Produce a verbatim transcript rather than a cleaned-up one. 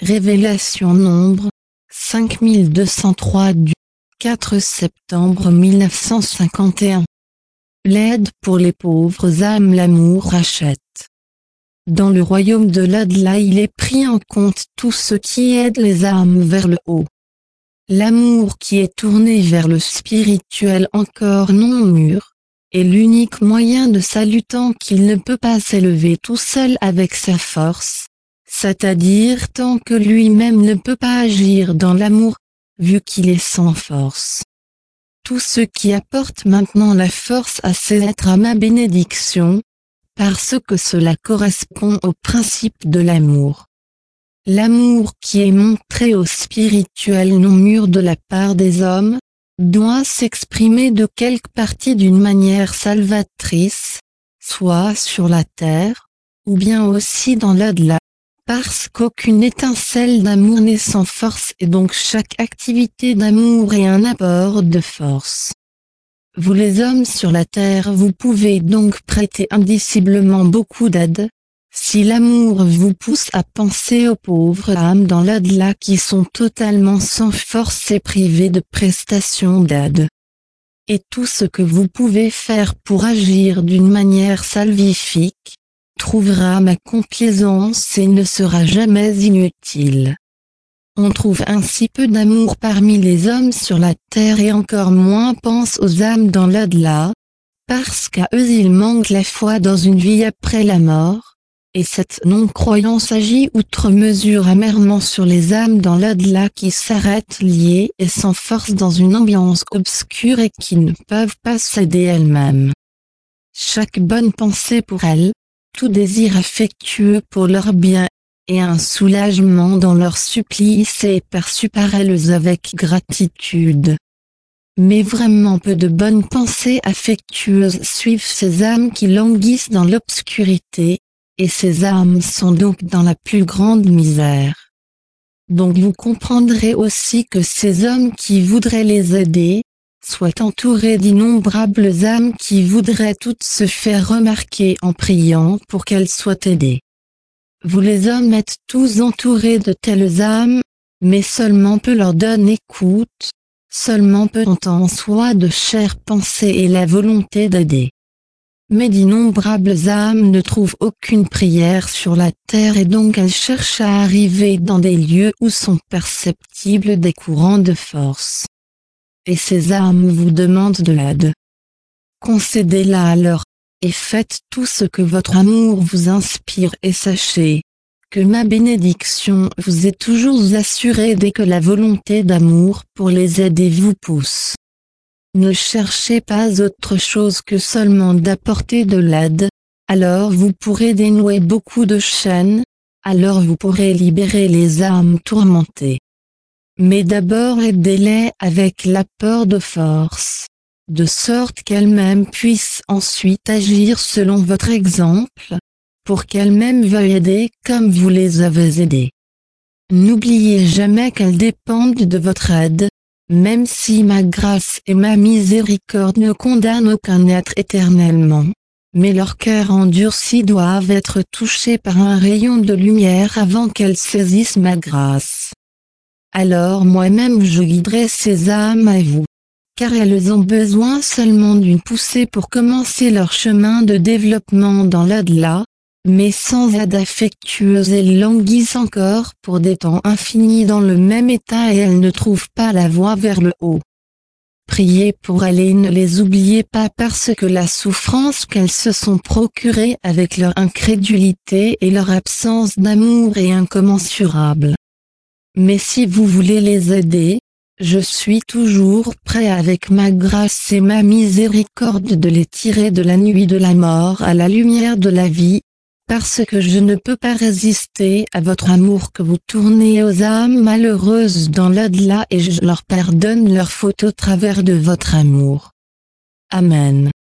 Révélation Nombre, cinq mille deux cent trois du quatre septembre mille neuf cent cinquante et un. L'aide pour les pauvres âmes. L'amour rachète. Dans le royaume de l'au-delà, il est pris en compte tout ce qui aide les âmes vers le haut. L'amour qui est tourné vers le spirituel encore non mûr, est l'unique moyen de salut tant qu'il ne peut pas s'élever tout seul avec sa force, c'est-à-dire tant que lui-même ne peut pas agir dans l'amour, vu qu'il est sans force. Tout ce qui apporte maintenant la force à ces êtres à ma bénédiction, parce que cela correspond au principe de l'amour. L'amour qui est montré au spirituel non mûr de la part des hommes, doit s'exprimer de quelque partie d'une manière salvatrice, soit sur la terre, ou bien aussi dans l'au-delà, parce qu'aucune étincelle d'amour n'est sans force et donc chaque activité d'amour est un apport de force. Vous les hommes sur la terre, vous pouvez donc prêter indiciblement beaucoup d'aide, si l'amour vous pousse à penser aux pauvres âmes dans l'au-delà qui sont totalement sans force et privées de prestations d'aide. Et tout ce que vous pouvez faire pour agir d'une manière salvifique, trouvera ma complaisance et ne sera jamais inutile. On trouve ainsi peu d'amour parmi les hommes sur la terre et encore moins pense aux âmes dans l'au-delà, parce qu'à eux il manque la foi dans une vie après la mort. Et cette non-croyance agit outre mesure amèrement sur les âmes dans l'au-delà qui s'arrêtent liées et sans force dans une ambiance obscure et qui ne peuvent pas s'aider elles-mêmes. Chaque bonne pensée pour elles, tout désir affectueux pour leur bien, et un soulagement dans leur supplice est perçu par elles avec gratitude. Mais vraiment peu de bonnes pensées affectueuses suivent ces âmes qui languissent dans l'obscurité, et ces âmes sont donc dans la plus grande misère. Donc vous comprendrez aussi que ces hommes qui voudraient les aider, soient entourés d'innombrables âmes qui voudraient toutes se faire remarquer en priant pour qu'elles soient aidées. Vous les hommes êtes tous entourés de telles âmes, mais seulement peu leur donnent écoute, seulement peu ont en soi de chères pensées et la volonté d'aider. Mais d'innombrables âmes ne trouvent aucune prière sur la terre et donc elles cherchent à arriver dans des lieux où sont perceptibles des courants de force. Et ces âmes vous demandent de l'aide. Concédez-la alors, et faites tout ce que votre amour vous inspire et sachez que ma bénédiction vous est toujours assurée dès que la volonté d'amour pour les aider vous pousse. Ne cherchez pas autre chose que seulement d'apporter de l'aide, alors vous pourrez dénouer beaucoup de chaînes, alors vous pourrez libérer les âmes tourmentées. Mais d'abord aidez-les avec l'apport de force, de sorte qu'elles-mêmes puissent ensuite agir selon votre exemple, pour qu'elles-mêmes veuillent aider comme vous les avez aidées. N'oubliez jamais qu'elles dépendent de votre aide, même si ma grâce et ma miséricorde ne condamnent aucun être éternellement, mais leurs cœurs endurcis doivent être touchés par un rayon de lumière avant qu'elles saisissent ma grâce. Alors moi-même je guiderai ces âmes à vous, car elles ont besoin seulement d'une poussée pour commencer leur chemin de développement dans l'au-delà, mais sans aide affectueuse elles languissent encore pour des temps infinis dans le même état et elles ne trouvent pas la voie vers le haut. Priez pour elles et ne les oubliez pas parce que la souffrance qu'elles se sont procurée avec leur incrédulité et leur absence d'amour est incommensurable. Mais si vous voulez les aider, je suis toujours prêt avec ma grâce et ma miséricorde de les tirer de la nuit de la mort à la lumière de la vie, parce que je ne peux pas résister à votre amour que vous tournez aux âmes malheureuses dans l'au-delà et je leur pardonne leurs fautes au travers de votre amour. Amen.